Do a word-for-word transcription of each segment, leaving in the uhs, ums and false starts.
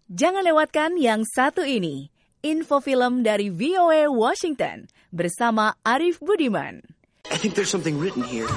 Jangan lewatkan yang satu ini, info film dari V O A Washington bersama Arif Budiman. I think there's something written here.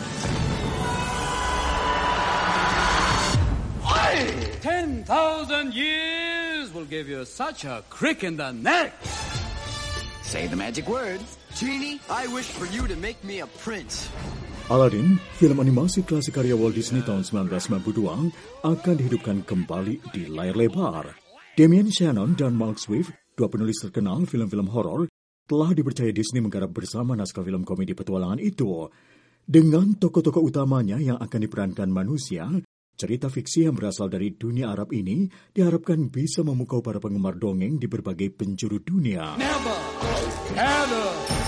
Ten thousand years will give you such a crick in the neck. Say the magic words. Genie, I wish for you to make me a prince. Aladdin, film animasi klasik karya Walt Disney tahun sembilan belas sembilan puluh dua, akan dihidupkan kembali di layar lebar. Damien Shannon dan Mark Swift, dua penulis terkenal film-film horor, telah dipercaya Disney menggarap bersama naskah film komedi petualangan itu. Dengan tokoh-tokoh utamanya yang akan diperankan manusia, cerita fiksi yang berasal dari dunia Arab ini diharapkan bisa memukau para penggemar dongeng di berbagai penjuru dunia. Never ever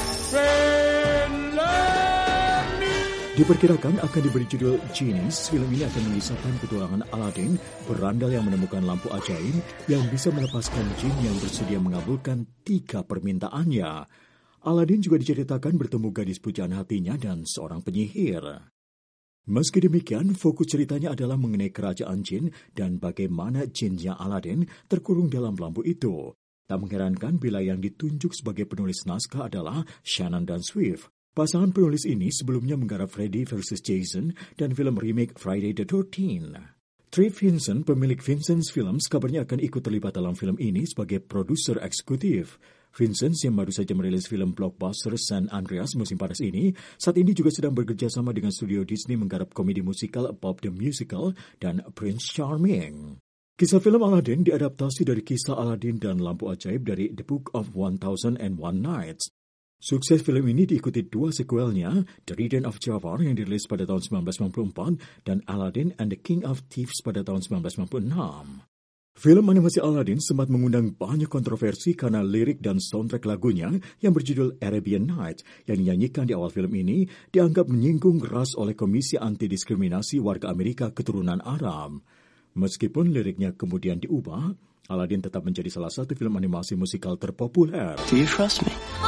friend me. Diperkirakan akan diberi judul Genies. Film ini akan mengisahkan petualangan Aladdin, berandal yang menemukan lampu ajaib yang bisa melepaskan jin yang bersedia mengabulkan tiga permintaannya. Aladdin juga diceritakan bertemu gadis pujaan hatinya dan seorang penyihir. Meski demikian, fokus ceritanya adalah mengenai kerajaan jin dan bagaimana jinnya Aladdin terkurung dalam lampu itu. Tak mengherankan bila yang ditunjuk sebagai penulis naskah adalah Shannon dan Swift. Pasangan penulis ini sebelumnya menggarap Freddy versus Jason dan film remake Friday the thirteenth. Trip Vincent, pemilik Vincent's Films, kabarnya akan ikut terlibat dalam film ini sebagai produser eksekutif. Vincent yang baru saja merilis film blockbuster San Andreas musim panas ini, saat ini juga sedang bekerja sama dengan studio Disney menggarap komedi musikal Bob the Musical dan Prince Charming. Kisah film Aladdin diadaptasi dari kisah Aladdin dan Lampu Ajaib dari The Book of One Thousand and One Nights. Sukses film ini diikuti dua sequelnya, The Return of Jafar yang dirilis pada tahun sembilan belas sembilan puluh empat dan Aladdin and the King of Thieves pada tahun sembilan belas sembilan puluh enam. Film animasi Aladdin sempat mengundang banyak kontroversi karena lirik dan soundtrack lagunya yang berjudul Arabian Nights yang dinyanyikan di awal film ini dianggap menyinggung ras oleh Komisi Anti-Diskriminasi Warga Amerika Keturunan Arab. Meskipun liriknya kemudian diubah, Aladdin tetap menjadi salah satu film animasi musikal terpopuler. Do you trust me?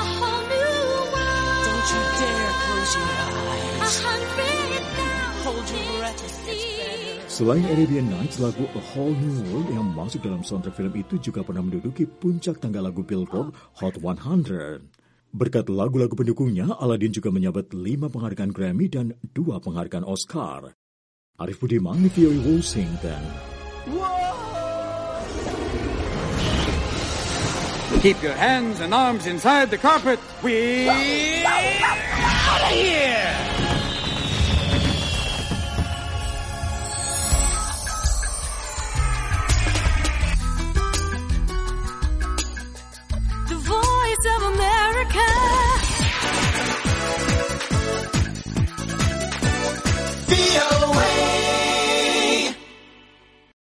Don't you dare close your eyes. Hold your breath. It's better. Selain Arabian Nights, lagu A Whole New World yang masuk dalam soundtrack film itu juga pernah menduduki puncak tangga lagu Billboard Hot seratus. Berkat lagu-lagu pendukungnya, Aladdin juga menyabet lima penghargaan Grammy dan dua penghargaan Oscar. Arif Budiman, V O A Washington. Keep your hands and arms inside the carpet. We're out of here! The voice of America. V O